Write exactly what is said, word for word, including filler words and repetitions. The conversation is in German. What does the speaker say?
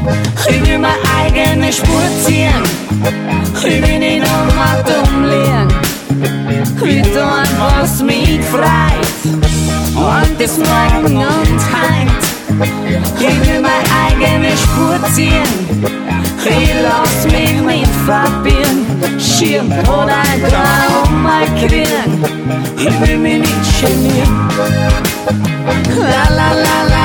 Ich will meine eigene Spur ziehen. Ich will nicht nochmal dumm liegen. Ich tun, was mich freut. Und das Morgen und heut. Ich will meine eigene Spur ziehen. Ich lass mich nicht verbieren. Schirm oder ein Traum mal kriegen. Ich will mich nicht genieren. La la la la.